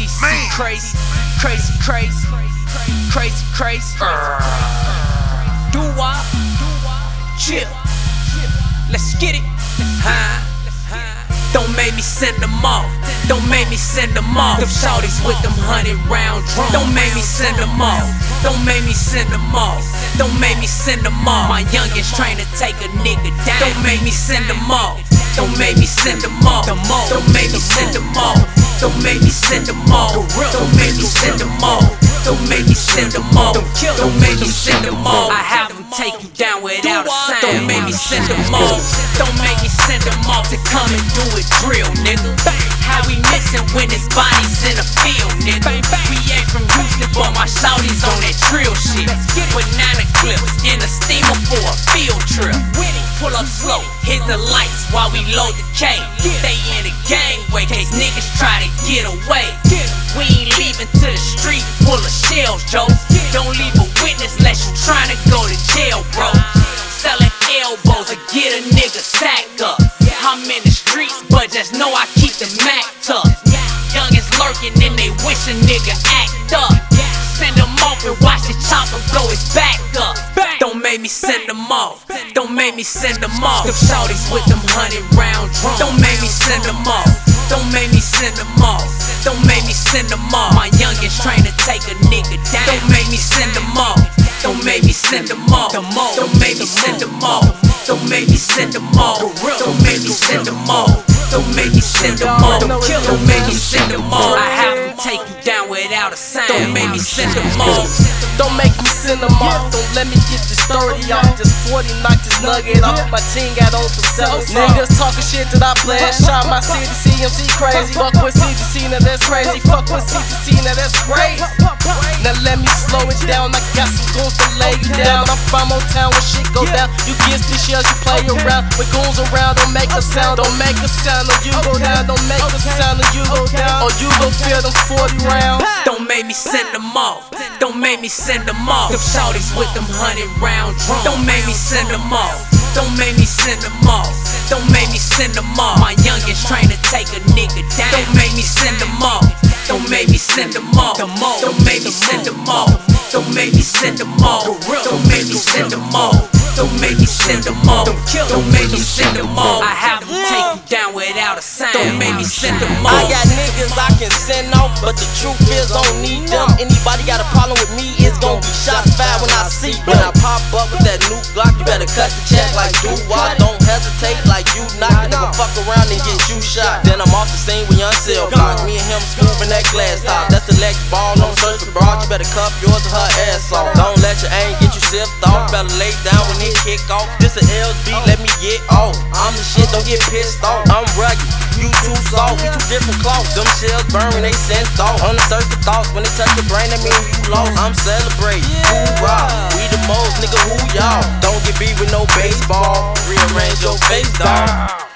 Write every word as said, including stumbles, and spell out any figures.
B C crazy, crazy, crazy, crazy, crazy. Do wop, chill. Let's get it. Huh? Don't make me send them off. Don't make me send them off. Them shorties with them hundred round drums. Don't make me send them off. Don't make me send them off. Don't make me send them off. My youngest trying to take a nigga down. Don't make me send them off. Don't make me send them off. Don't make me send them off. Don't make me send them off. Don't make me send them off. Don't make me send them off. Don't make me send them off. I have them take you down without a sound. Don't make me send them off. Don't make me send them off to come and do a drill, nigga. How we missing when his body's in the field, nigga? We ain't from Houston, but my shawty's on that drill shit. Banana clips in a steamer for a field trip. Pull up slow, hit the lights while we load the K. Stay in the gangway, case niggas try to get away. We ain't leaving to the street full of shells, Joe. Don't leave a witness unless you tryna go to jail, bro. Selling elbows or get a nigga sacked up. I'm in the streets, but just know I keep the Mac tucked. Youngins lurking and they wish a nigga act up. Send them off and watch the chopper blow his back up. Don't make me send them off. Don't make me send them off. Them shorties with them hundred round drums. Don't make me send them off. Don't make me send them off. Don't make me send them off. My youngest trying to take a nigga down. Don't make me send them off. Don't make me send them off. Don't make me send them off. Don't make me send them off. Don't make me send them off. Don't make me send them off. Don't make me send them off. I have them take you down without a sound. Don't make me send them off. Don't make me send them off. Don't let me get this thirty off. This forty knocked this nugget off. My team got on for seven. Niggas talking shit that I play. Shot my C D C M C crazy. Fuck with C D C, now that's crazy. Fuck with C D C, now that's crazy. Now let me slow it down. I got some goons to lay you down. I'm from Old Town when shit go down. You get these shells, you play around. With goons around, don't make a sound. Don't make a sound or you go down. Don't make a sound or you go down. Or you go feel them forty rounds. Don't make me send them off. Don't make me send them off. Them shorties with them hundred round drums. Don't make me send them off. Don't make me send them off. Don't make me send them off. My youngest trying to take a nigga down. Don't make me send them off. Don't make me send them off. Don't make me send them off. Don't make me send them off. Don't make me send them off. Don't make me send them off. Don't make me send them off. I have them take you down without a sound. Don't make me send them off. I got niggas I can send off, but the truth is I don't need them. Anybody got a problem with me, it's gon' be shot fired when I see them. When I pop up with that new Glock, you better cut the check like do-wop. Don't hesitate like you knockin', nigga, fuck around and get you shot. Then I'm off the scene with young cell block. Me and him scooping that glass top. That's the leg ball, no search for broad. You better cuff yours or her ass off. Don't let your aim get you sipped off. Better lay down when it kick off. This a L B, let me get off. I'm the shit, don't get pissed off. I'm rugged, you too soft. We two different cloths. Them shells burn when they sense off. On the search for thoughts, when they touch the brain, that mean you lost. I'm celebrating, hoorah. We the most, nigga, who y'all? Don't get beat with no baseball. Rearrange your face, dawg.